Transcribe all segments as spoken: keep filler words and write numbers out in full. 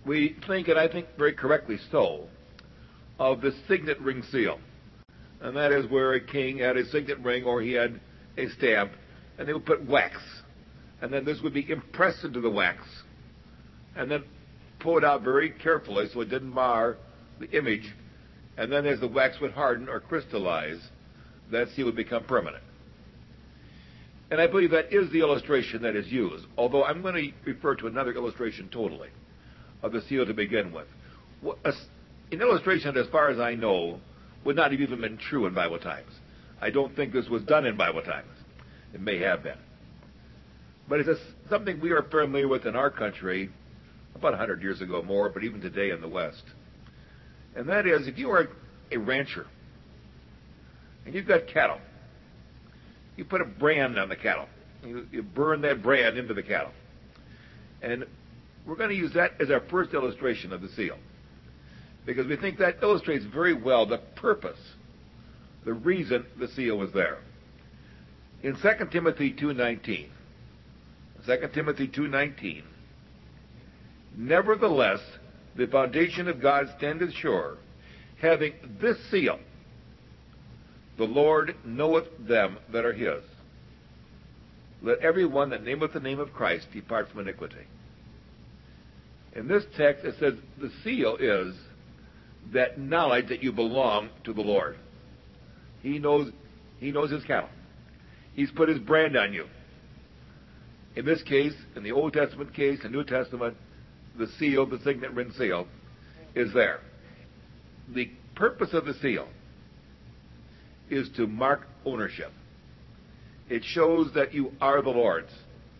we think, and I think very correctly so, of the signet ring seal. And that is where a king had a signet ring or he had a stamp, and they would put wax. And then this would be impressed into the wax, and then pull it out very carefully so it didn't mar the image. And then as the wax would harden or crystallize, that seal would become permanent. And I believe that is the illustration that is used, although I'm going to refer to another illustration totally of the seal to begin with. An illustration that, as far as I know, would not have even been true in Bible times. I don't think this was done in Bible times. It may have been. But it's a, something we are familiar with in our country about one hundred years ago more, but even today in the West. And that is, if you are a rancher and you've got cattle, you put a brand on the cattle. You, you burn that brand into the cattle. And we're going to use that as our first illustration of the seal, because we think that illustrates very well the purpose, the reason the seal was there. In Second Timothy two nineteen, Second Timothy two nineteen, nevertheless, the foundation of God standeth sure, having this seal, the Lord knoweth them that are his. Let every one that nameth the name of Christ depart from iniquity. In this text, it says the seal is that knowledge that you belong to the Lord. He knows, he knows his cattle. He's put his brand on you. In this case, in the Old Testament case, the New Testament, the seal, the signet ring seal, is there. The purpose of the seal is to mark ownership. It shows that you are the Lord's.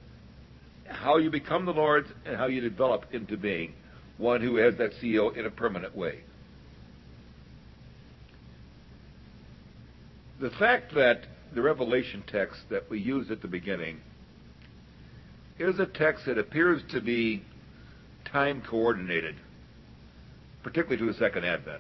How you become the Lord's and how you develop into being one who has that seal in a permanent way. The fact that the Revelation text that we used at the beginning is a text that appears to be time coordinated, particularly to the second advent,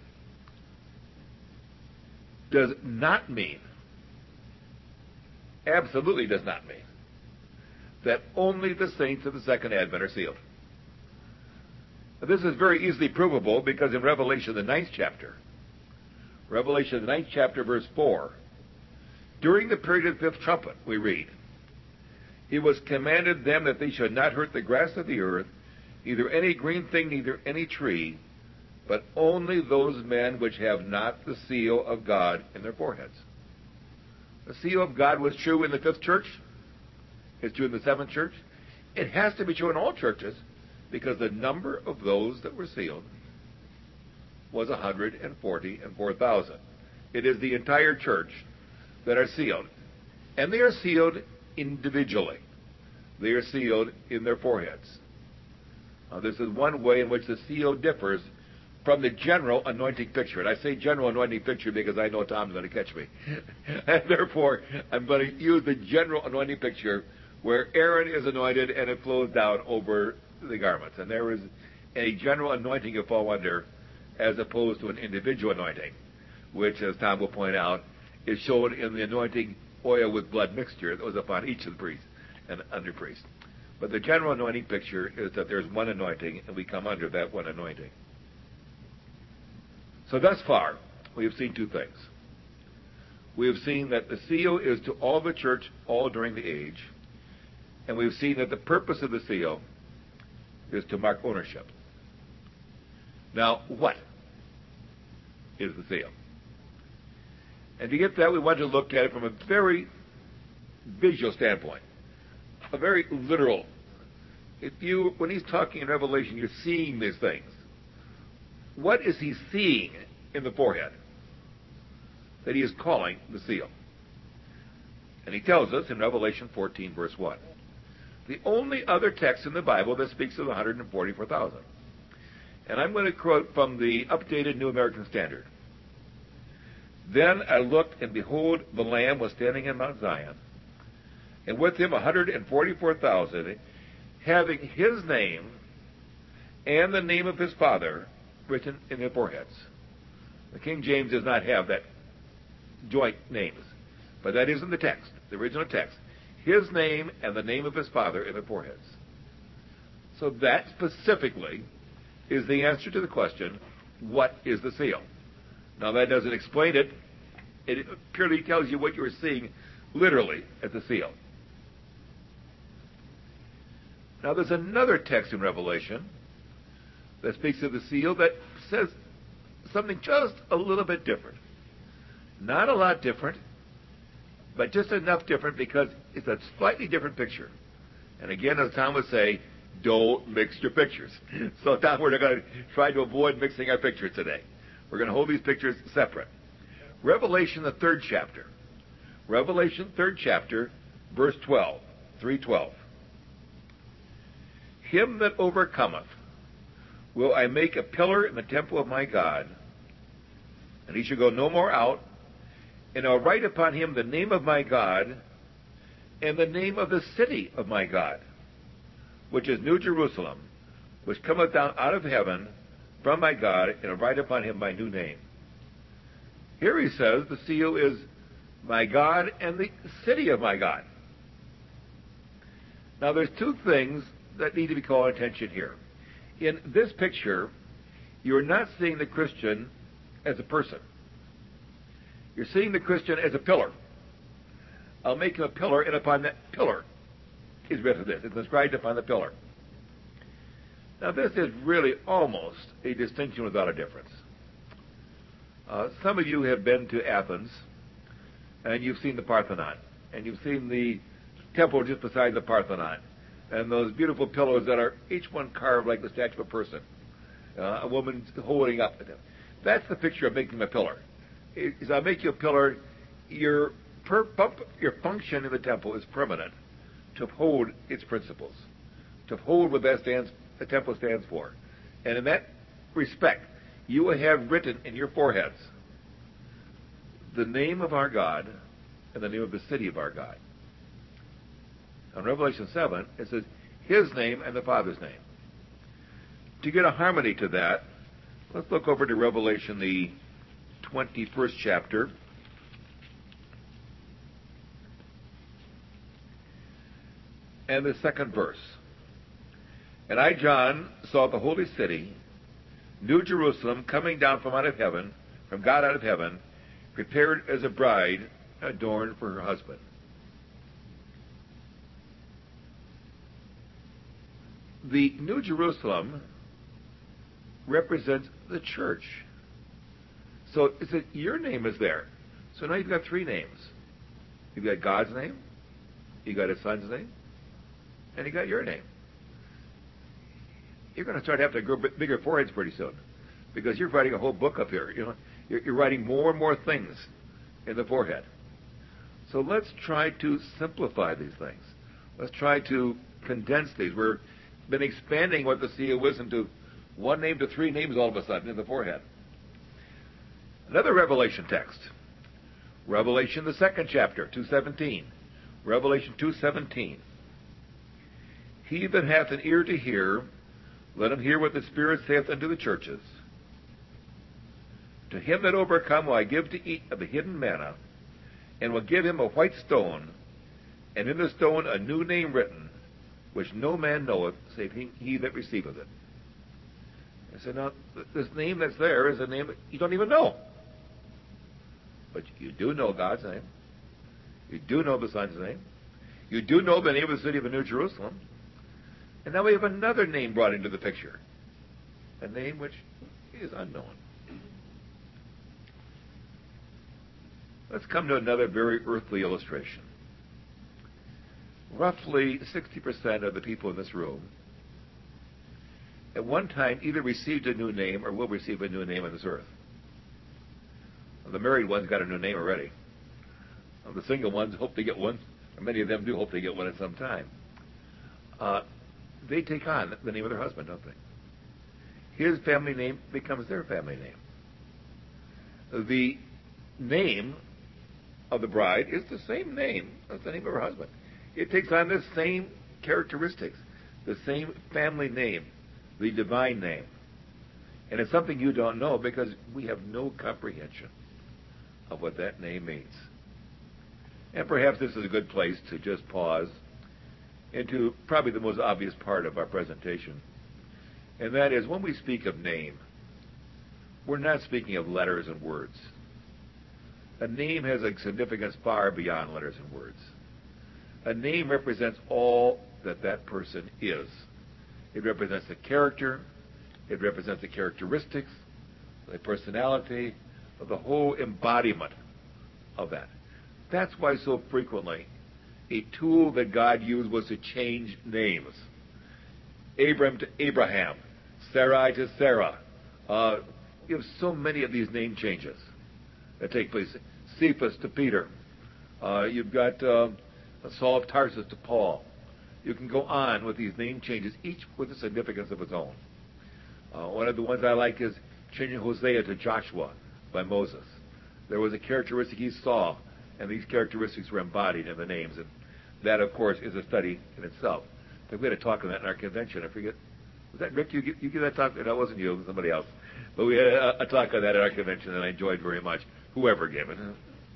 does not mean, absolutely does not mean, that only the saints of the second advent are sealed. Now, this is very easily provable because in Revelation, the ninth chapter, Revelation, the ninth chapter, verse four, during the period of the fifth trumpet, we read, it was commanded them that they should not hurt the grass of the earth, neither any green thing, neither any tree, but only those men which have not the seal of God in their foreheads. The seal of God was true in the fifth church. It's true in the seventh church. It has to be true in all churches because the number of those that were sealed was one hundred forty-four thousand. It is the entire church that are sealed. And they are sealed individually. They are sealed in their foreheads. Now, this is one way in which the seal differs from the general anointing picture. And I say general anointing picture because I know Tom's going to catch me. And therefore, I'm going to use the general anointing picture where Aaron is anointed and it flows down over the garments. And there is a general anointing you fall under as opposed to an individual anointing, which, as Tom will point out, is shown in the anointing oil with blood mixture that was upon each of the priests and under priests. But the general anointing picture is that there's one anointing and we come under that one anointing. So thus far, we have seen two things. We have seen that the seal is to all the church all during the age, and we've seen that the purpose of the seal is to mark ownership. Now, what is the seal? And to get that, we want to look at it from a very visual standpoint, a very literal. If you, when he's talking in Revelation, you're seeing these things. What is he seeing in the forehead that he is calling the seal? And he tells us in Revelation fourteen, verse one. The only other text in the Bible that speaks of one hundred forty-four thousand. And I'm going to quote from the updated New American Standard. Then I looked, and behold, the Lamb was standing in Mount Zion, and with him one hundred forty-four thousand, having his name and the name of his Father written in their foreheads. The King James does not have that joint names, but that is in the text, the original text. His name and the name of his Father in their foreheads. So that specifically is the answer to the question, what is the seal? Now, that doesn't explain it. It purely tells you what you're seeing literally at the seal. Now, there's another text in Revelation that speaks of the seal that says something just a little bit different. Not a lot different, but just enough different because it's a slightly different picture. And again, as Tom would say, don't mix your pictures. So, Tom, we're going to try to avoid mixing our pictures today. We're going to hold these pictures separate. Revelation, the third chapter. Revelation, third chapter, verse twelve, three twelve. Him that overcometh will I make a pillar in the temple of my God, and he shall go no more out, and I'll write upon him the name of my God, and the name of the city of my God, which is New Jerusalem, which cometh down out of heaven from my God, and I'll write upon him my new name. Here he says the seal is my God and the city of my God. Now there's two things that need to be called attention here. In this picture, you're not seeing the Christian as a person. You're seeing the Christian as a pillar. I'll make him a pillar, and upon that pillar is written this. It's inscribed upon the pillar. Now this is really almost a distinction without a difference. Uh, some of you have been to Athens, and you've seen the Parthenon, and you've seen the temple just beside the Parthenon, and those beautiful pillars that are each one carved like the statue of a person, uh, a woman holding up. That's the picture of making a pillar. As I make you a pillar, your, per, your function in the temple is permanent, to uphold its principles, to uphold what that stands, the temple stands for. And in that respect, you will have written in your foreheads the name of our God and the name of the city of our God. In Revelation seven, it says his name and the Father's name. To get a harmony to that, let's look over to Revelation, the twenty-first chapter. And the second verse. And I, John, saw the holy city, New Jerusalem, coming down from out of heaven, from God out of heaven, prepared as a bride adorned for her husband. The New Jerusalem represents the church. So it's a, your name is there. So now you've got three names. You've got God's name, you've got his son's name, and you got your name. You're going to start having to grow bigger foreheads pretty soon, because you're writing a whole book up here. You know, you're, you're writing more and more things in the forehead. So let's try to simplify these things. Let's try to condense these. We've been expanding what the seal is into one name to three names all of a sudden in the forehead. Another Revelation text. Revelation, the second chapter, two seventeen. Revelation two seventeen. He that hath an ear to hear, let him hear what the Spirit saith unto the churches. To him that overcome will I give to eat of the hidden manna, and will give him a white stone, and in the stone a new name written, which no man knoweth, save he, he that receiveth it. I said, now, this name that's there is a name that you don't even know. But you do know God's name. You do know the Son's name. You do know the name of the city of the New Jerusalem. And now we have another name brought into the picture. A name which is unknown. Let's come to another very earthly illustration. Roughly sixty percent of the people in this room at one time either received a new name or will receive a new name on this earth. The married ones got a new name already. The single ones hope to get one, or many of them do hope to get one at some time. Uh, they take on the name of their husband, don't they? His family name becomes their family name. The name of the bride is the same name as the name of her husband. It takes on the same characteristics, the same family name, the divine name. And it's something you don't know because we have no comprehension of what that name means. And perhaps this is a good place to just pause into probably the most obvious part of our presentation. And that is, when we speak of name, we're not speaking of letters and words. A name has a significance far beyond letters and words. A name represents all that that person is. It represents the character. It represents the characteristics, the personality, the whole embodiment of that. That's why so frequently a tool that God used was to change names. Abram to Abraham, Sarai to Sarah. Uh, you have so many of these name changes that take place. Cephas to Peter. Uh, you've got uh, Saul of Tarsus to Paul. You can go on with these name changes, each with a significance of its own. Uh, one of the ones I like is changing Hosea to Joshua by Moses. There was a characteristic he saw, and these characteristics were embodied in the names. And that, of course, is a study in itself. I think we had a talk on that in our convention. I forget. Was that Rick? You, you give that talk? No, it wasn't you. It was somebody else. But we had a, a talk on that at our convention, and I enjoyed very much. Whoever gave it.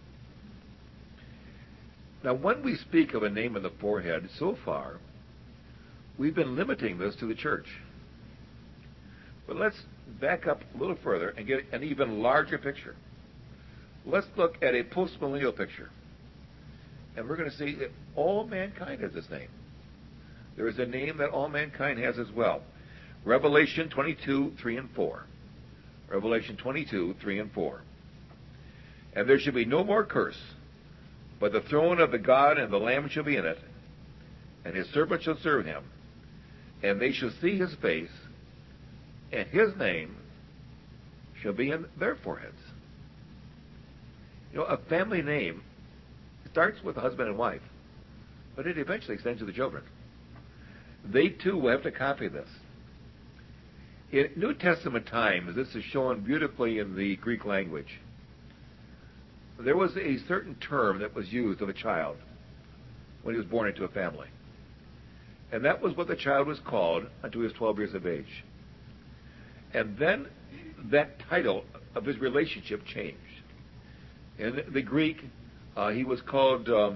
Now, when we speak of a name on the forehead, so far, we've been limiting this to the church. But let's back up a little further and get an even larger picture. Let's look at a post-millennial picture. And we're going to see that all mankind has this name. There is a name that all mankind has as well. Revelation twenty-two, three and four. Revelation twenty-two, three and four. And there shall be no more curse, but the throne of the God and the Lamb shall be in it, and his servants shall serve him, and they shall see his face, and his name shall be in their foreheads. You know, a family name starts with a husband and wife, but it eventually extends to the children. They too will have to copy this. In New Testament times, this is shown beautifully in the Greek language. There was a certain term that was used of a child when he was born into a family. And that was what the child was called until he was twelve years of age. And then that title of his relationship changed. In the Greek, uh, he was called, um,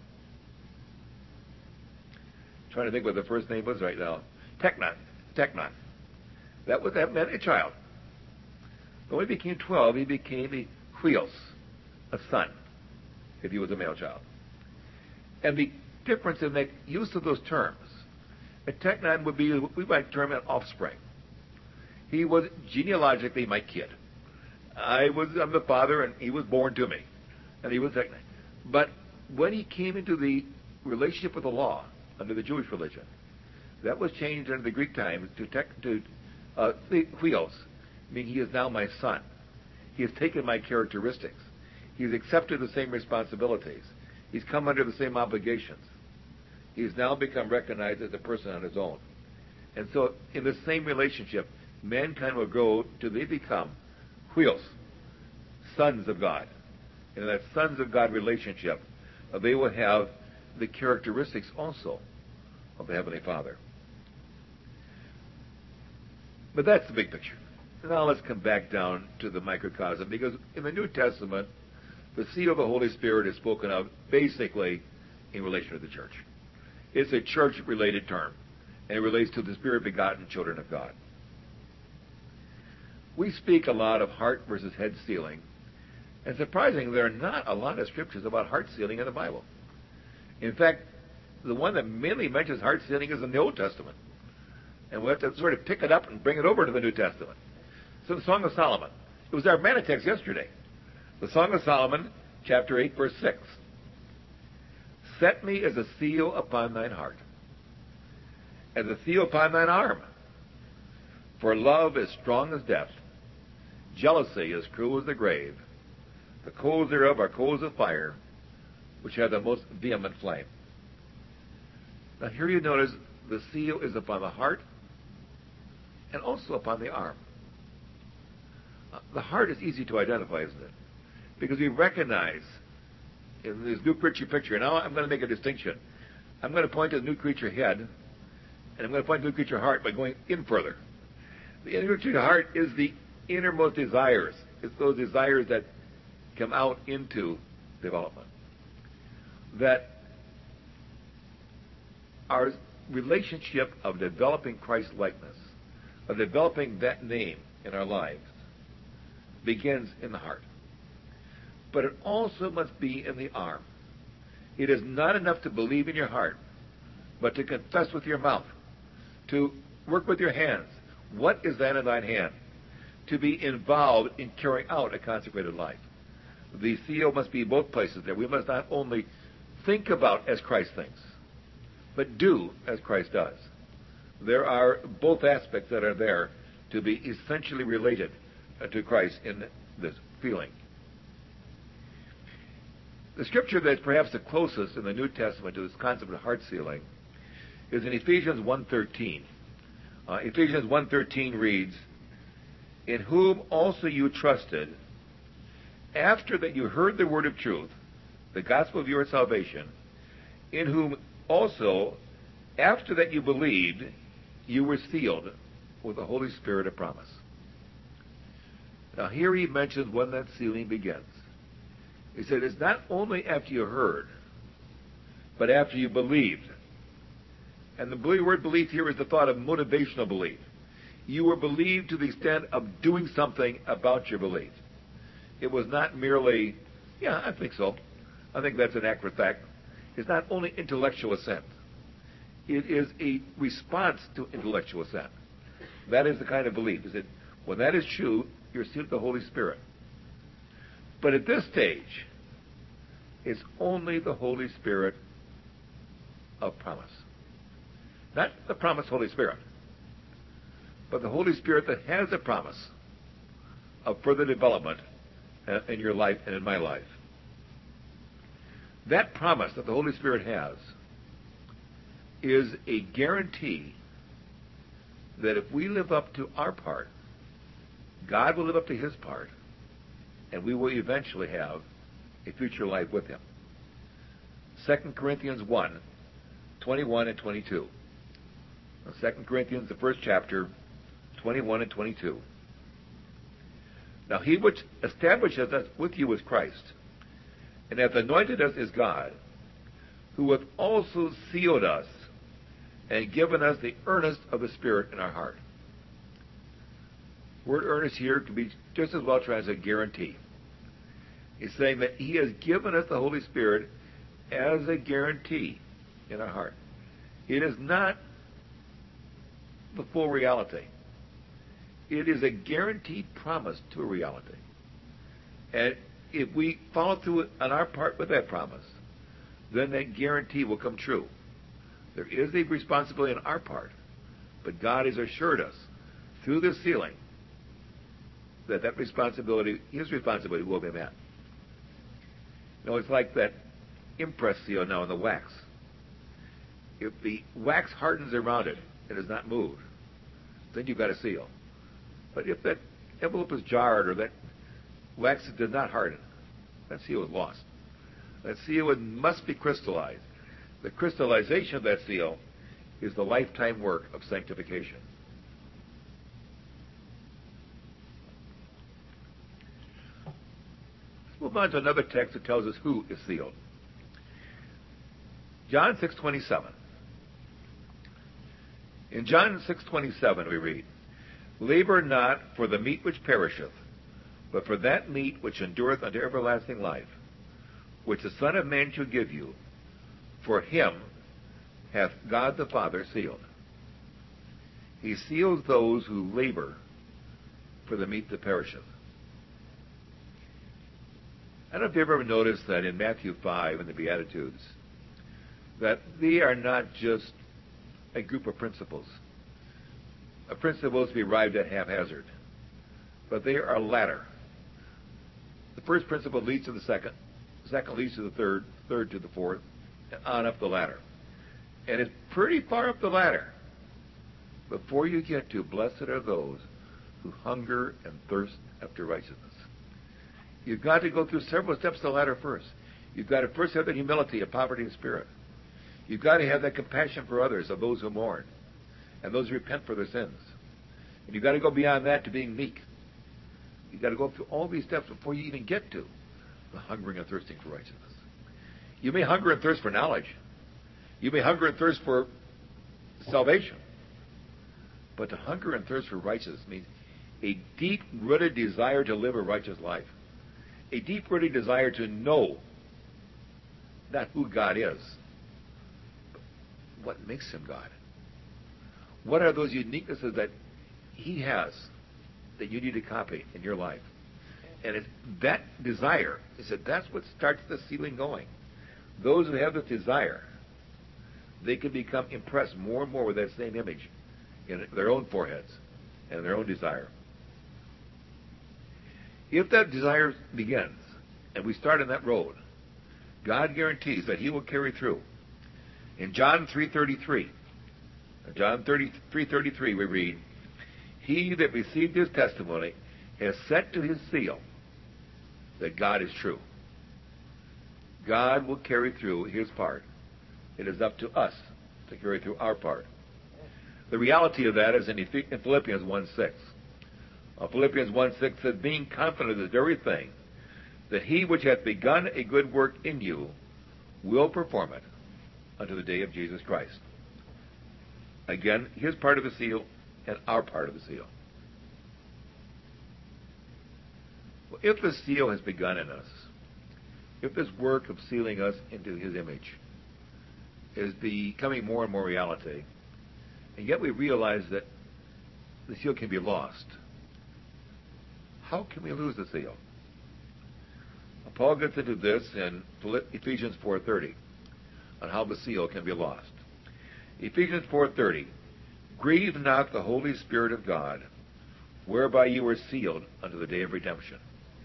trying to think what the first name was right now, Teknon. Teknon. That was that meant a child. But when he became twelve, he became a huios, a son, if he was a male child. And the difference in the use of those terms, a teknon would be, we might term an offspring. He was genealogically my kid. I was, I'm the father, and he was born to me. And he was teknon. But when he came into the relationship with the law, under the Jewish religion, that was changed under the Greek times to, tek, to uh, huios, meaning he is now my son. He has taken my characteristics. He's accepted the same responsibilities. He's come under the same obligations. He's now become recognized as a person on his own. And so in the same relationship, mankind will grow till they become huios, sons of God. And in that sons of God relationship, uh, they will have the characteristics also of the Heavenly Father. But that's the big picture. Now let's come back down to the microcosm, because in the New Testament, the seal of the Holy Spirit is spoken of basically in relation to the church. It's a church-related term, and it relates to the Spirit-begotten children of God. We speak a lot of heart versus head sealing, and surprisingly, there are not a lot of scriptures about heart sealing in the Bible. In fact, the one that mainly mentions heart sealing is in the Old Testament, and we'll have to sort of pick it up and bring it over to the New Testament. So the Song of Solomon. It was our manna text yesterday. The Song of Solomon, chapter eight, verse six. Set me as a seal upon thine heart, as a seal upon thine arm. For love is strong as death, jealousy is cruel as the grave. The coals thereof are coals of fire, which have the most vehement flame. Now here you notice the seal is upon the heart and also upon the arm. Uh, the heart is easy to identify, isn't it? Because we recognize in this new creature picture, now I'm going to make a distinction. I'm going to point to the new creature head, and I'm going to point to the new creature heart by going in further. The new creature heart is the innermost desires. It's those desires that come out into development. That our relationship of developing Christ-likeness, of developing that name in our lives begins in the heart. But it also must be in the arm. It is not enough to believe in your heart, but to confess with your mouth, to work with your hands. What is that in thine hand? To be involved in carrying out a consecrated life. The seal must be both places there. We must not only think about as Christ thinks, but do as Christ does. There are both aspects that are there to be essentially related uh, to Christ in this feeling. The scripture that's perhaps the closest in the New Testament to this concept of heart sealing is in Ephesians one thirteen. Uh, Ephesians one thirteen reads, "In whom also you trusted, after that you heard the word of truth, the gospel of your salvation, in whom also, after that you believed, you were sealed with the Holy Spirit of promise." Now here he mentions when that sealing begins. He said it's not only after you heard, but after you believed. And the word belief here is the thought of motivational belief. You were believed to the extent of doing something about your belief. It was not merely, yeah, I think so. I think that's an accurate fact. It's not only intellectual assent. It is a response to intellectual assent. That is the kind of belief. Is that when that is true, you're sealed with the Holy Spirit. But at this stage, it's only the Holy Spirit of promise. Not the promised Holy Spirit, but the Holy Spirit that has a promise of further development in your life and in my life. That promise that the Holy Spirit has is a guarantee that if we live up to our part, God will live up to his part, and we will eventually have a future life with him. Second Corinthians one, twenty-one and twenty-two. Second Corinthians, the first chapter, twenty-one and twenty-two. "Now he which establishes us with you is Christ, and hath anointed us is God, who hath also sealed us and given us the earnest of the Spirit in our heart." Word earnest here can be just as well translated guarantee. He's saying that he has given us the Holy Spirit as a guarantee in our heart. It is not the full reality. It is a guaranteed promise to a reality. And if we follow through on our part with that promise, then that guarantee will come true. There is a responsibility on our part, but God has assured us through this sealing that that responsibility, his responsibility, will be met. You know, it's like that impress seal now in the wax. If the wax hardens around it and is not moved, then you've got a seal. But if that envelope is jarred or that wax does not harden, that seal is lost. That seal must be crystallized. The crystallization of that seal is the lifetime work of sanctification. Let's move on to another text that tells us who is sealed. John six twenty-seven. In John six twenty-seven we read, "Labor not for the meat which perisheth, but for that meat which endureth unto everlasting life, which the Son of Man shall give you, for him hath God the Father sealed." He seals those who labor for the meat that perisheth. I don't know if you've ever noticed that in Matthew five in the Beatitudes, that they are not just a group of principles, a principle to be arrived at haphazard, but they are a ladder. The first principle leads to the second, the second leads to the third, third to the fourth, and on up the ladder. And it's pretty far up the ladder before you get to blessed are those who hunger and thirst after righteousness. You've got to go through several steps of the ladder first. You've got to first have that humility of poverty of spirit. You've got to have that compassion for others, of those who mourn, and those who repent for their sins. And you've got to go beyond that to being meek. You've got to go through all these steps before you even get to the hungering and thirsting for righteousness. You may hunger and thirst for knowledge. You may hunger and thirst for salvation. But to hunger and thirst for righteousness means a deep-rooted desire to live a righteous life. A deep-rooted desire to know not who God is, but what makes him God. What are those uniquenesses that he has that you need to copy in your life? And it's that desire, he said, that's what starts the sealing going. Those who have this desire, they can become impressed more and more with that same image in their own foreheads and their own desire. If that desire begins, and we start on that road, God guarantees that he will carry through. In John three thirty-three, John three thirty-three, we read, he that received his testimony has set to his seal that God is true. God will carry through his part. It is up to us to carry through our part. The reality of that is in Philippians one six. Uh, Philippians one six says, being confident of this very thing, that he which hath begun a good work in you will perform it unto the day of Jesus Christ. Again, his part of the seal and our part of the seal. Well, if the seal has begun in us, if this work of sealing us into his image is becoming more and more reality, and yet we realize that the seal can be lost, how can we lose the seal? Paul gets into this in Ephesians four thirty on how the seal can be lost. Ephesians four thirty, grieve not the Holy Spirit of God, whereby you were sealed unto the day of redemption.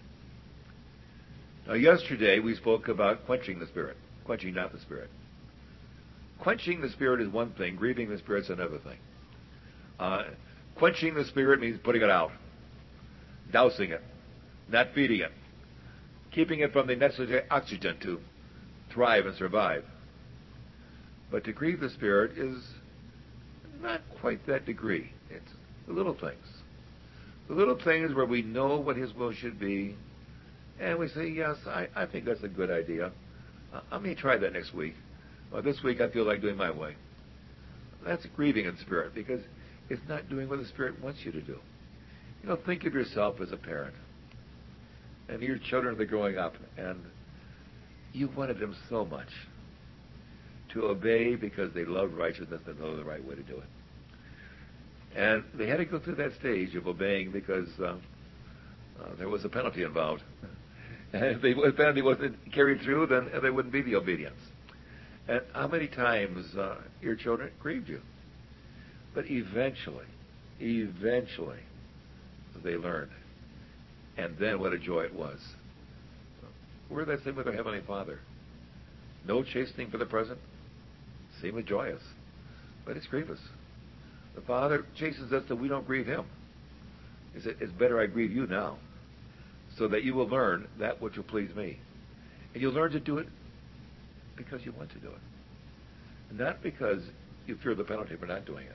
Now, yesterday we spoke about quenching the Spirit, quenching not the Spirit. Quenching the Spirit is one thing, grieving the Spirit is another thing. Uh, quenching the Spirit means putting it out, dousing it, not feeding it, keeping it from the necessary oxygen to thrive and survive. But to grieve the Spirit is not quite that degree. It's the little things. The little things where we know what his will should be, and we say, yes, I, I think that's a good idea. Uh, I may try that next week. Or this week I feel like doing my way. That's grieving in spirit, because it's not doing what the Spirit wants you to do. You know, think of yourself as a parent. And your children are growing up, and you wanted them so much to obey because they loved righteousness and know the right way to do it. And they had to go through that stage of obeying because uh, uh, there was a penalty involved. And if the penalty wasn't carried through, then there wouldn't be the obedience. And how many times uh, your children grieved you? But eventually, eventually, they learned. And then what a joy it was. We're that same with our Heavenly Father. No chastening for the present. Seemeth joyous. But it's grievous. The Father chastens us so we don't grieve him. He said, it's better I grieve you now, so that you will learn that which will please me. And you'll learn to do it because you want to do it. Not because you fear the penalty for not doing it.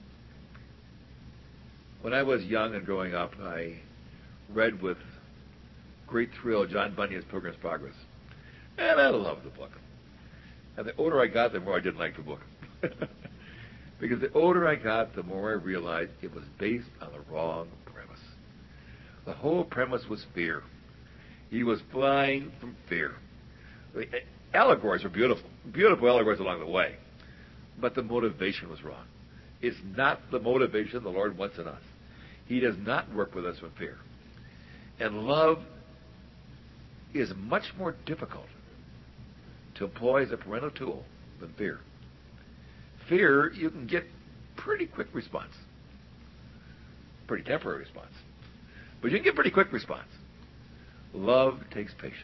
When I was young and growing up, I read with great thrill John Bunyan's Pilgrim's Progress. And I loved the book. And the older I got, the more I didn't like the book. Because the older I got, the more I realized it was based on the wrong premise. The whole premise was fear. He was flying from fear. The allegories are beautiful. Beautiful allegories along the way. But the motivation was wrong. It's not the motivation the Lord wants in us. He does not work with us from fear. And love is much more difficult to employ as a parental tool than fear. Fear, you can get pretty quick response. Pretty temporary response. But you can get pretty quick response. Love takes patience.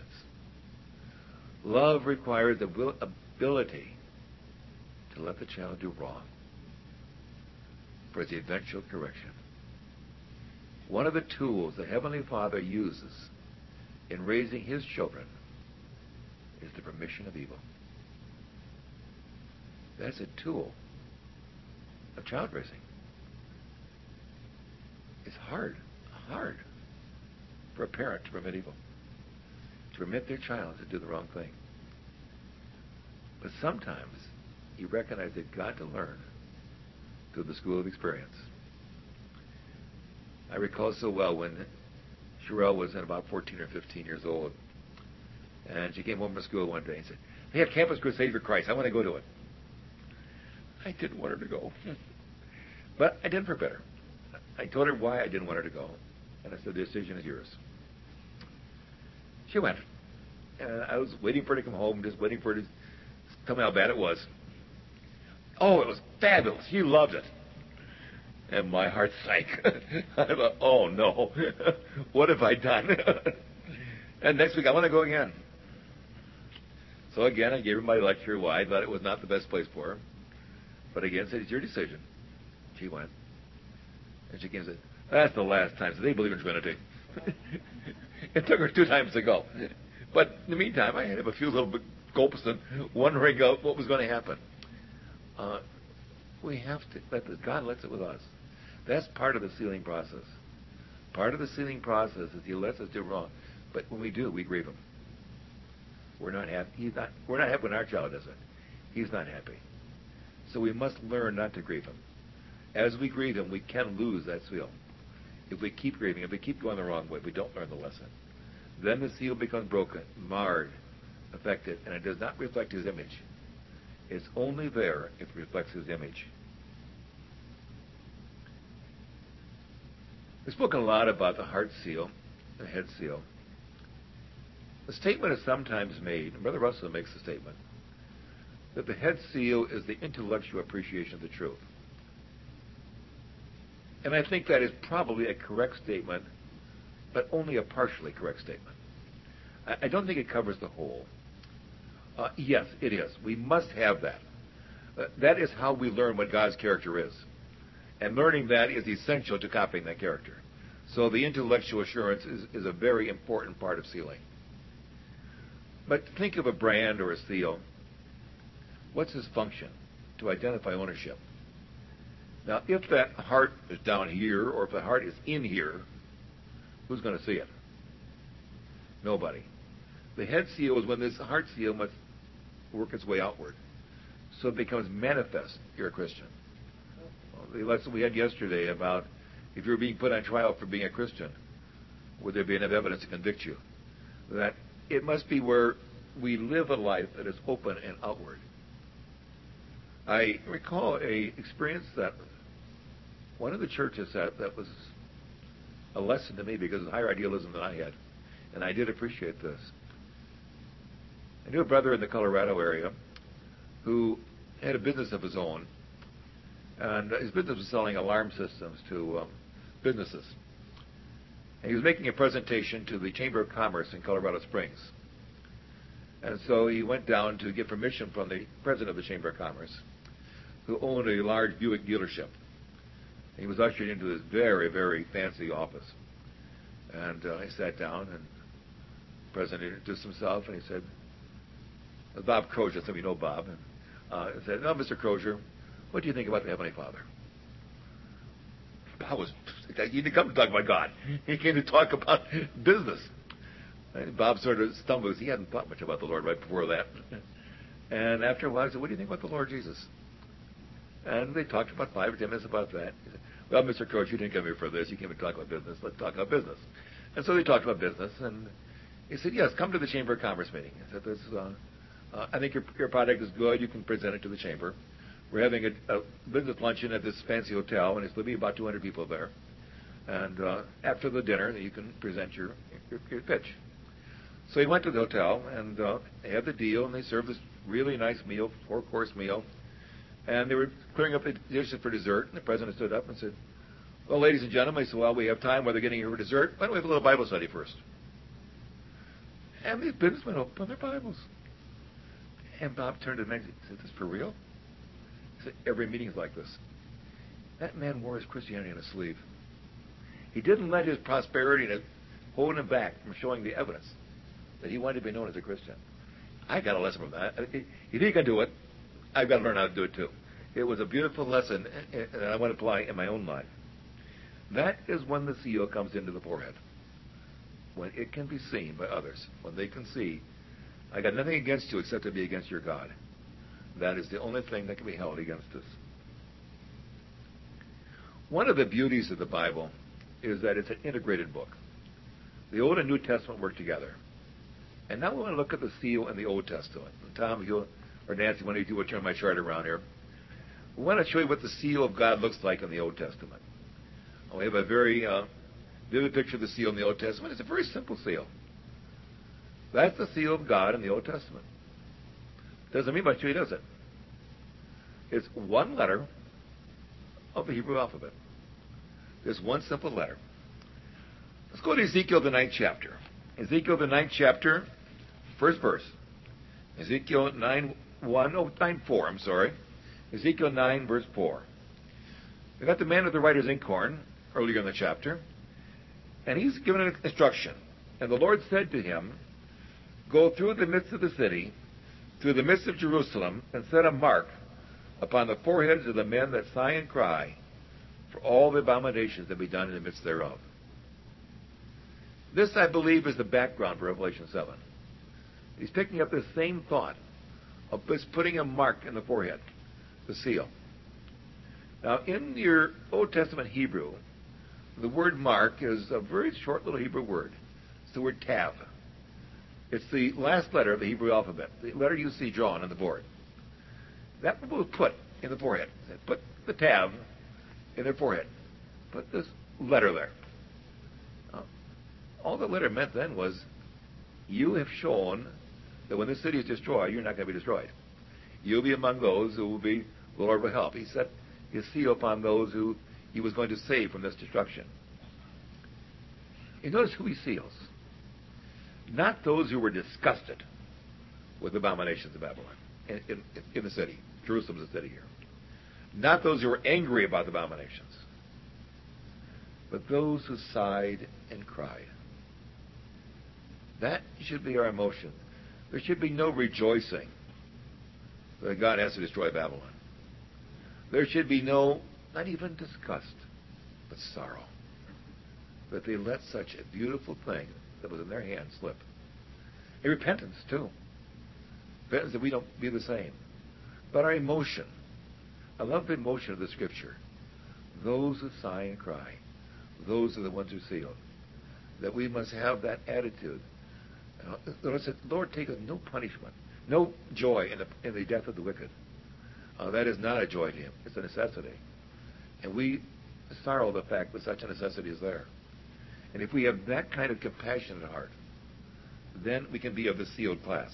Love requires the will, ability to let the child do wrong for the eventual correction. One of the tools the Heavenly Father uses in raising his children is the remission of evil. That's a tool of child raising. It's hard, hard for a parent to permit evil, to permit their child to do the wrong thing. But sometimes you recognize they've got to learn through the school of experience. I recall so well when Sherelle was about fourteen or fifteen years old, and she came home from school one day and said, "They have Campus Crusade for Christ. I want to go to it." I didn't want her to go, but I did for better. I told her why I didn't want her to go, and I said, "The decision is yours." She went, and I was waiting for her to come home, just waiting for her to tell me how bad it was. Oh, it was fabulous. She loved it. And my heart sank. I thought, oh no, what have I done? And next week I want to go again. So again, I gave her my lecture why I thought it was not the best place for her. But again, I said, it's your decision. She went. And she came and said, that's the last time. So they believe in Trinity. It took her two times to go. But in the meantime, I had a few little gulps and wondering uh, what was going to happen. Uh, we have to let this, God lets it with us. That's part of the sealing process. Part of the sealing process is He lets us do wrong, but when we do, we grieve Him. We're not happy. He's not. We're not happy when our child does it. He's not happy. So we must learn not to grieve Him. As we grieve Him, we can lose that seal. If we keep grieving, if we keep going the wrong way, we don't learn the lesson. Then the seal becomes broken, marred, affected, and it does not reflect His image. It's only there if it reflects His image. We've spoken a lot about the heart seal, the head seal. The statement is sometimes made, and Brother Russell makes the statement, that the head seal is the intellectual appreciation of the truth. And I think that is probably a correct statement, but only a partially correct statement. I, I don't think it covers the whole. Uh, yes, it is. We must have that. Uh, that is how we learn what God's character is. And learning that is essential to copying that character. So the intellectual assurance is, is a very important part of sealing. But think of a brand or a seal. What's its function? To identify ownership. Now, if that heart is down here, or if the heart is in here, who's going to see it? Nobody. The head seal is when this heart seal must work its way outward. So it becomes manifest you're a Christian. Well, the lesson we had yesterday about if you're being put on trial for being a Christian, would there be enough evidence to convict you? That it must be where we live a life that is open and outward. I recall a experience that one of the churches had that was a lesson to me because of higher idealism than I had. And I did appreciate this. I knew a brother in the Colorado area who had a business of his own. And his business was selling alarm systems to um, businesses. And he was making a presentation to the Chamber of Commerce in Colorado Springs. And so he went down to get permission from the president of the Chamber of Commerce, who owned a large Buick dealership. He was ushered into this very, very fancy office. And uh, I sat down, and the president introduced himself, and he said, Bob Crozier, some of you know Bob, and uh, he said, "No, Mister Crozier, what do you think about the Heavenly Father?" Bob was, he didn't come to talk about God. He came to talk about business. And Bob sort of stumbled. He hadn't thought much about the Lord right before that. And after a while, I said, "What do you think about the Lord Jesus?" And they talked about five or ten minutes about that. He said, "Well, Mister Crozier, you didn't come here for this. You came to talk about business. Let's talk about business." And so they talked about business. And he said, "Yes, come to the Chamber of Commerce meeting." I said, this, uh, uh, I think your, your product is good. You can present it to the Chamber. We're having a, a business luncheon at this fancy hotel, and it's going to be about two hundred people there. And uh, after the dinner, you can present your, your, your pitch. So he went to the hotel, and uh, they had the deal, and they served this really nice meal, four-course meal. And they were clearing up the dishes for dessert, and the president stood up and said, "Well, ladies and gentlemen," he said, "while we have time, while they're getting here for dessert, why don't we have a little Bible study first?" And these businessmen opened their Bibles. And Bob turned to the man and said, "Is this for real?" He said, "Every meeting's like this." That man wore his Christianity on his sleeve. He didn't let his prosperity hold him back from showing the evidence that he wanted to be known as a Christian. I got a lesson from that. If he can do it, I've got to learn how to do it too. It was a beautiful lesson that I want to apply in my own life. That is when the seal comes into the forehead. When it can be seen by others. When they can see, I got nothing against you except to be against your God. That is the only thing that can be held against us. One of the beauties of the Bible is that it's an integrated book. The Old and New Testament work together. And now we want to look at the seal in the Old Testament. And Tom, if you or Nancy, one of you two will turn my chart around here. We want to show you what the seal of God looks like in the Old Testament. We have a very uh, vivid picture of the seal in the Old Testament. It's a very simple seal. That's the seal of God in the Old Testament. Doesn't mean much to you, does it? It's one letter of the Hebrew alphabet. There's one simple letter. Let's go to Ezekiel, the ninth chapter. Ezekiel, the ninth chapter, first verse. Ezekiel nine one, oh, nine four, I'm sorry. Ezekiel nine, verse four. We got the man with the writer's inkhorn earlier in the chapter, and he's given an instruction. And the Lord said to him, "Go through the midst of the city, through the midst of Jerusalem, and set a mark upon the foreheads of the men that sigh and cry, for all the abominations that be done in the midst thereof." This, I believe, is the background for Revelation seven. He's picking up this same thought of just putting a mark in the forehead, the seal. Now, in your Old Testament Hebrew, the word mark is a very short little Hebrew word. It's the word tav. It's the last letter of the Hebrew alphabet, the letter you see drawn on the board. That was put in the forehead. Put the tav in their forehead. Put this letter there. Now, all the letter meant then was, you have shown that when this city is destroyed, you're not going to be destroyed. You'll be among those who will be, the Lord will help. He set his seal upon those who he was going to save from this destruction. You notice who he seals. Not those who were disgusted with the abominations of Babylon in, in, in the city. Jerusalem's the city here. Not those who were angry about the abominations, but those who sighed and cried. That should be our emotion. There should be no rejoicing that God has to destroy Babylon. There should be no, not even disgust, but sorrow that they let such a beautiful thing that was in their hands slip. And repentance, too. Repentance that we don't be the same. But our emotion. I love the emotion of the Scripture. Those who sigh and cry, those are the ones who seal. That we must have that attitude. The Lord said, "Lord, take us no punishment, no joy in the, in the death of the wicked." Uh, that is not a joy to him. It's a necessity. And we sorrow the fact that such a necessity is there. And if we have that kind of compassionate heart, then we can be of the sealed class.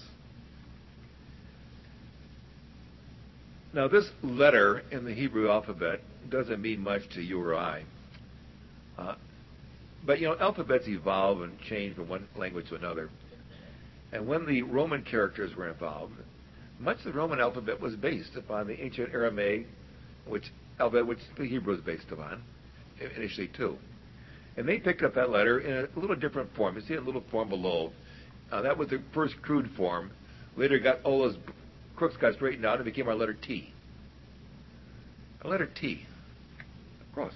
Now, this letter in the Hebrew alphabet doesn't mean much to you or I. Uh, but, you know, alphabets evolve and change from one language to another. And when the Roman characters were involved, much of the Roman alphabet was based upon the ancient Aramaic, which alphabet which the Hebrew was based upon, initially too. And they picked up that letter in a little different form. You see a little form below. Uh, that was the first crude form. Later got all those crooks got straightened out and became our letter T. A letter T. A cross.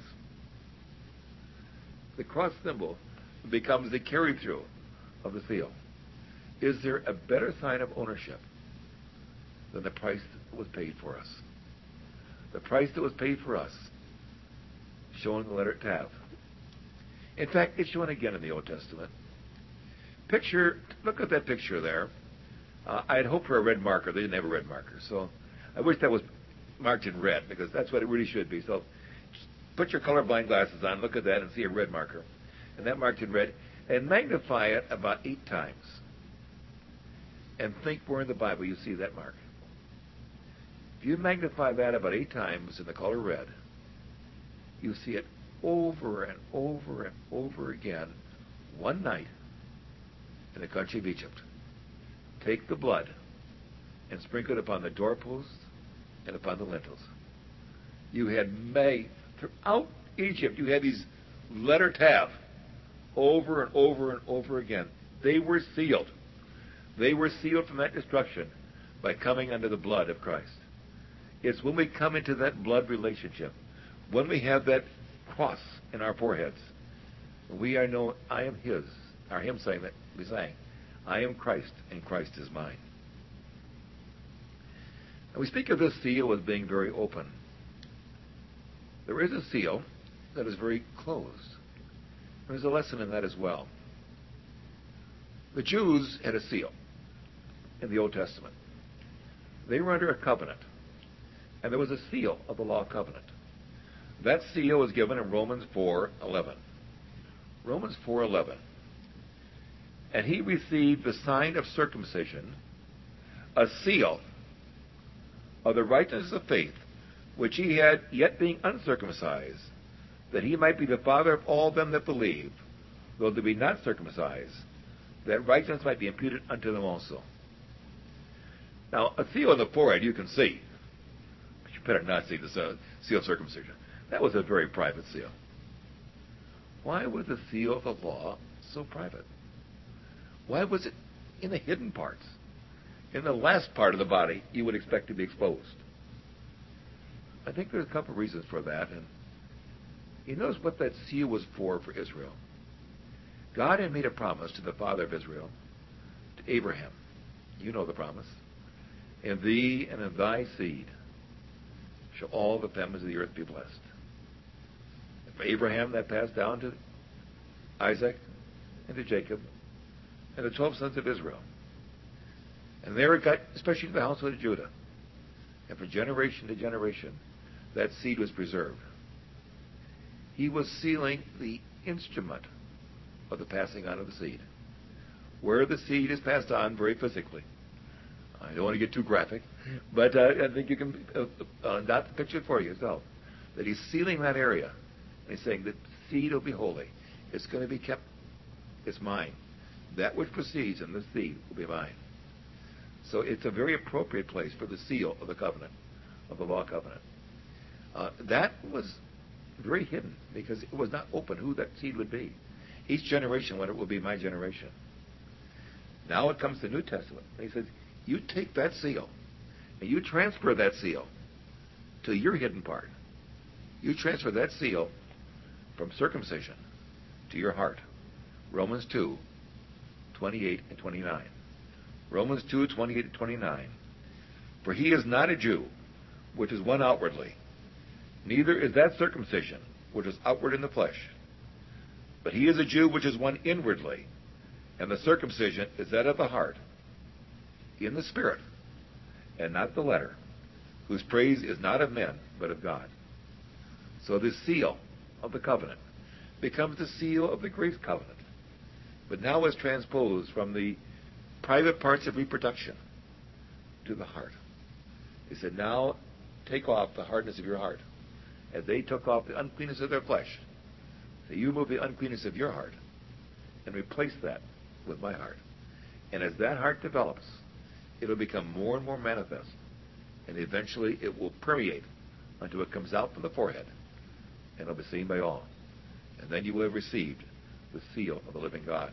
The cross symbol becomes the carry-through of the seal. Is there a better sign of ownership than the price that was paid for us? The price that was paid for us, shown in the letter Tav. In fact, it's shown again in the Old Testament. Picture, look at that picture there. Uh, I had hoped for a red marker. They didn't have a red marker. So I wish that was marked in red, because that's what it really should be. So put your colorblind glasses on, look at that, and see a red marker. And that marked in red. And magnify it about eight times. And think where in the Bible you see that mark. If you magnify that about eight times in the color red, you see it over and over and over again one night in the country of Egypt. Take the blood and sprinkle it upon the doorposts and upon the lintels. You had May, throughout Egypt, you had these letter Tav over and over and over again. They were sealed. They were sealed from that destruction by coming under the blood of Christ. It's when we come into that blood relationship, when we have that cross in our foreheads, we are known, I am his. Our hymn saying that we sang, I am Christ and Christ is mine. And we speak of this seal as being very open. There is a seal that is very closed. There's a lesson in that as well. The Jews had a seal in the Old Testament. They were under a covenant, and there was a seal of the law of covenant. That seal was given in Romans four eleven. Romans four eleven. And he received the sign of circumcision, a seal of the righteousness of faith, which he had, yet being uncircumcised, that he might be the father of all them that believe, though they be not circumcised, that righteousness might be imputed unto them also. Now, a seal on the forehead you can see, but you better not see the seal of circumcision. That was a very private seal. Why was the seal of the law so private? Why was it in the hidden parts? In the last part of the body, you would expect to be exposed. I think there's a couple of reasons for that. And you notice what that seal was for for Israel. God had made a promise to the father of Israel, to Abraham. You know the promise. In thee and in thy seed shall all the families of the earth be blessed. And for Abraham, that passed down to Isaac and to Jacob and the twelve sons of Israel. And there it got, especially to the household of Judah. And from generation to generation, that seed was preserved. He was sealing the instrument of the passing on of the seed. Where the seed is passed on very physically. I don't want to get too graphic, but uh, I think you can uh, uh, dot the picture for yourself. That he's sealing that area. And he's saying the seed will be holy. It's going to be kept. It's mine. That which proceeds in the seed will be mine. So it's a very appropriate place for the seal of the covenant, of the law covenant. Uh, that was very hidden because it was not open who that seed would be. Each generation, what it will be my generation. Now it comes to the New Testament. And he says, you take that seal and you transfer that seal to your hidden part. You transfer that seal from circumcision to your heart. Romans two, twenty-eight and twenty-nine. Romans two, twenty-eight and twenty-nine. For he is not a Jew, which is one outwardly, neither is that circumcision, which is outward in the flesh. But he is a Jew, which is one inwardly, and the circumcision is that of the heart, in the spirit, and not the letter, whose praise is not of men, but of God. So this seal of the covenant becomes the seal of the grace covenant, but now is transposed from the private parts of reproduction to the heart. He said, now take off the hardness of your heart, as they took off the uncleanness of their flesh. So you remove the uncleanness of your heart and replace that with my heart. And as that heart develops, it'll become more and more manifest. And eventually it will permeate until it comes out from the forehead. And it'll be seen by all. And then you will have received the seal of the living God.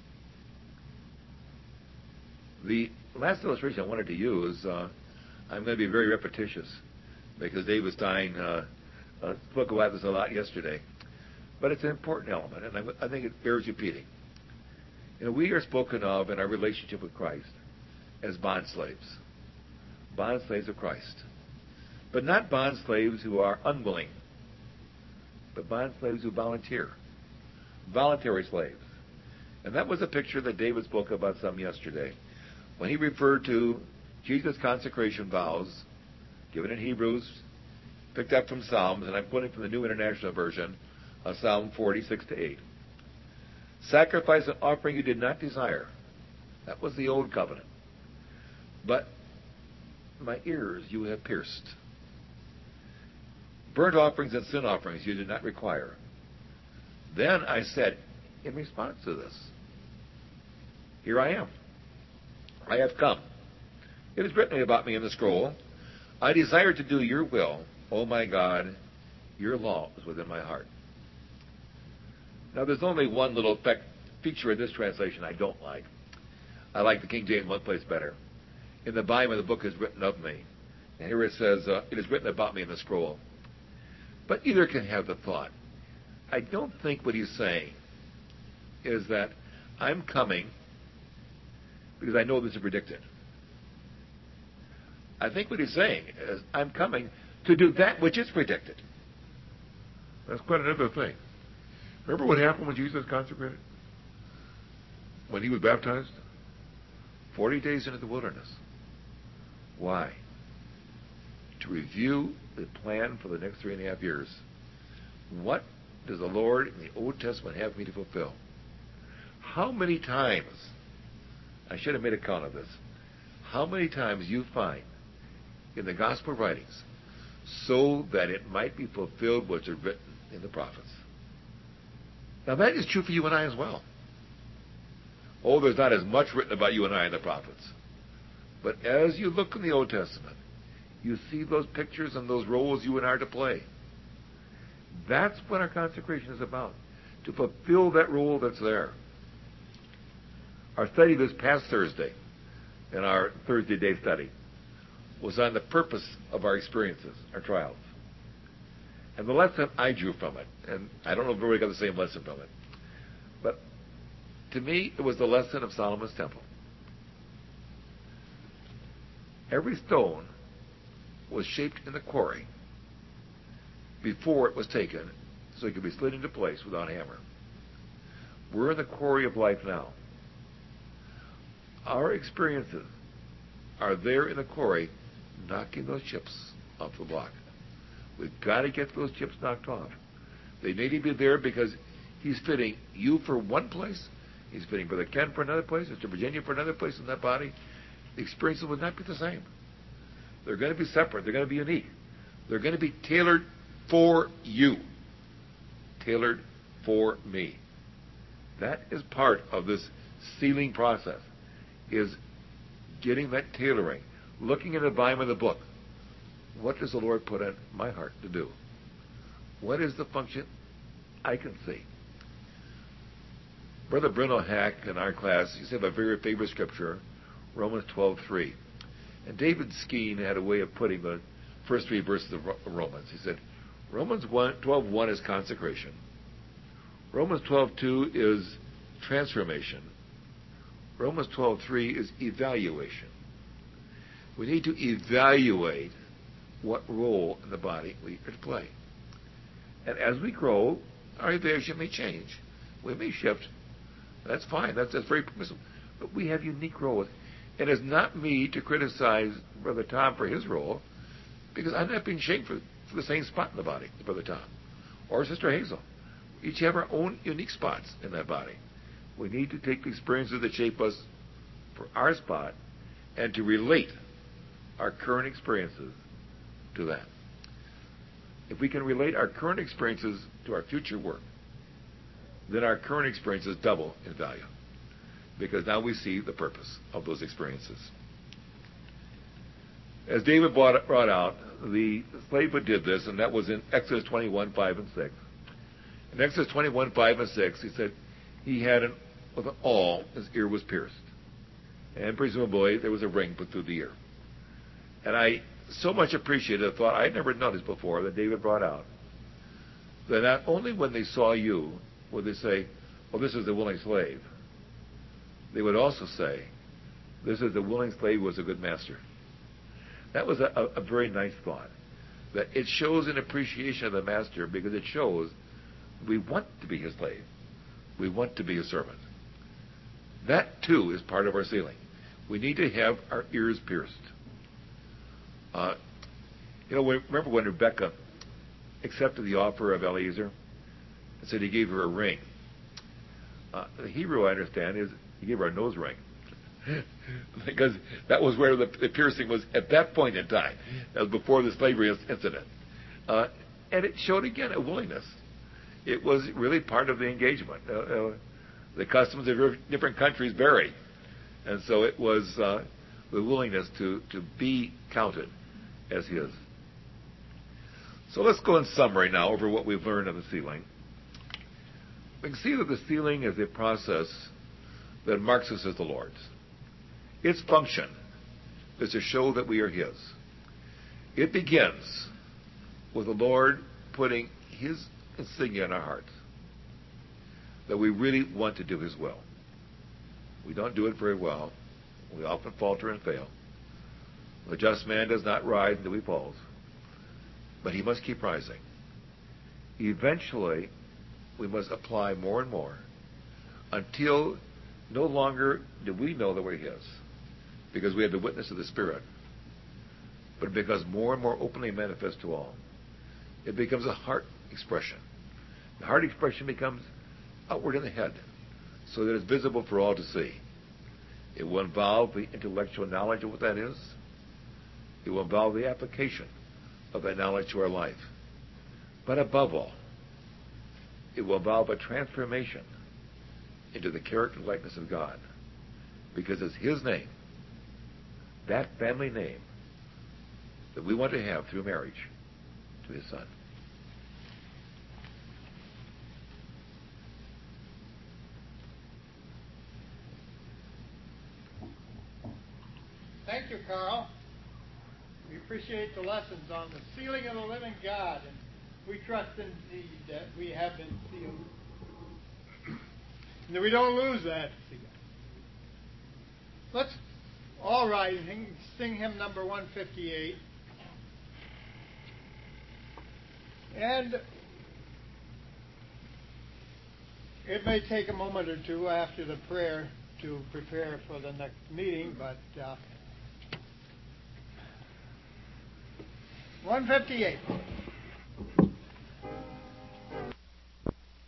The last illustration I wanted to use, uh, I'm going to be very repetitious because David Stein uh, uh, spoke about this a lot yesterday. But it's an important element, and I, I think it bears repeating. You know, we are spoken of in our relationship with Christ as bond slaves. Bond slaves of Christ. But not bond slaves who are unwilling, but bond slaves who volunteer. Voluntary slaves. And that was a picture that David spoke about some yesterday, when he referred to Jesus' consecration vows, given in Hebrews, picked up from Psalms, and I'm quoting from the New International Version, of Psalm forty-six to eight. Sacrifice and offering you did not desire. That was the old covenant. But my ears you have pierced. Burnt offerings and sin offerings you did not require. Then I said, in response to this, here I am. I have come. It is written about me in the scroll. I desire to do your will, O my God. Your law is within my heart. Now, there's only one little fe- feature in this translation I don't like. I like the King James one place better. In the volume of the book is written of me. And here it says, uh, it is written about me in the scroll. But either can have the thought. I don't think what he's saying is that I'm coming because I know this is predicted. I think what he's saying is I'm coming to do that which is predicted. That's quite another thing. Remember what happened when Jesus was consecrated? When he was baptized? Forty days into the wilderness. Why? To review the plan for the next three and a half years. What does the Lord in the Old Testament have me to fulfill? How many times, I should have made a count of this, how many times you find in the gospel writings, so that it might be fulfilled what's written in the prophets. Now that is true for you and I as well. Oh, there's not as much written about you and I in the prophets. But as you look in the Old Testament, you see those pictures and those roles you and I are to play. That's what our consecration is about, to fulfill that role that's there. Our study this past Thursday, in our Thursday day study, was on the purpose of our experiences, our trials. And the lesson I drew from it, and I don't know if everybody got the same lesson from it, but to me, it was the lesson of Solomon's temple. Every stone was shaped in the quarry before it was taken so it could be slid into place without a hammer. We're in the quarry of life now. Our experiences are there in the quarry knocking those chips off the block. We've got to get those chips knocked off. They need to be there because he's fitting you for one place. He's fitting Brother Ken for another place, Mister Virginia for another place in that body. The experiences would not be the same. They're going to be separate. They're going to be unique. They're going to be tailored for you. Tailored for me. That is part of this sealing process, is getting that tailoring, looking at the volume of the book. What does the Lord put in my heart to do? What is the function I can see? Brother Bruno Hack in our class used to have a very favorite scripture, Romans twelve three. And David Skeen had a way of putting the first three verses of Romans. He said, Romans twelve one is consecration. Romans twelve two is transformation. Romans twelve three is evaluation. We need to evaluate what role in the body we are to play. And as we grow, our evaluation may change. We may shift. That's fine. That's, that's very permissible. But we have unique roles. And it's not me to criticize Brother Tom for his role, because I'm not being shaped for, for the same spot in the body as Brother Tom or Sister Hazel. We each have our own unique spots in that body. We need to take the experiences that shape us for our spot and to relate our current experiences to that. If we can relate our current experiences to our future work, then our current experiences double in value, because now we see the purpose of those experiences. As David brought, brought out, the slavehood did this, and that was in Exodus twenty-one five and six. In Exodus twenty-one five and six, he said he had an, with an awl, his ear was pierced. And presumably there was a ring put through the ear. And I so much appreciated the thought I had never noticed before that David brought out, that not only when they saw you would they say, well, this is the willing slave, they would also say, this is the willing slave who was a good master. That was a, a, a very nice thought. That it shows an appreciation of the master, because it shows we want to be his slave. We want to be his servant. That, too, is part of our sealing. We need to have our ears pierced. Uh, you know, remember when Rebecca accepted the offer of Eliezer and said he gave her a ring? Uh, the Hebrew, I understand, is he gave her a nose ring. Because that was where the, the piercing was at that point in time. That was before the slavery incident. Uh, and it showed, again, a willingness. It was really part of the engagement. Uh, uh, the customs of different countries vary. And so it was uh, the willingness to, to be counted as his. So let's go in summary now over what we've learned of the sealing. We can see that the sealing is a process that marks us as the Lord's. Its function is to show that we are his. It begins with the Lord putting his insignia in our hearts, that we really want to do his will. We don't do it very well. We often falter and fail. The just man does not rise until he falls, but he must keep rising. Eventually, we must apply more and more until no longer do we know that we're His, because we have the witness of the Spirit, but it becomes more and more openly manifest to all. It becomes a heart expression. The heart expression becomes outward in the head, so that it's visible for all to see. It will involve the intellectual knowledge of what that is. It will involve the application of that knowledge to our life. But above all, it will involve a transformation into the character and likeness of God, because it's His name, that family name, that we want to have through marriage to His Son. Thank you, Carl. We appreciate the lessons on the sealing of the living God, and we trust indeed that we have been sealed, and that we don't lose that seal. Let's all rise and sing hymn number one fifty-eight. And it may take a moment or two after the prayer to prepare for the next meeting, but uh, one fifty-eight.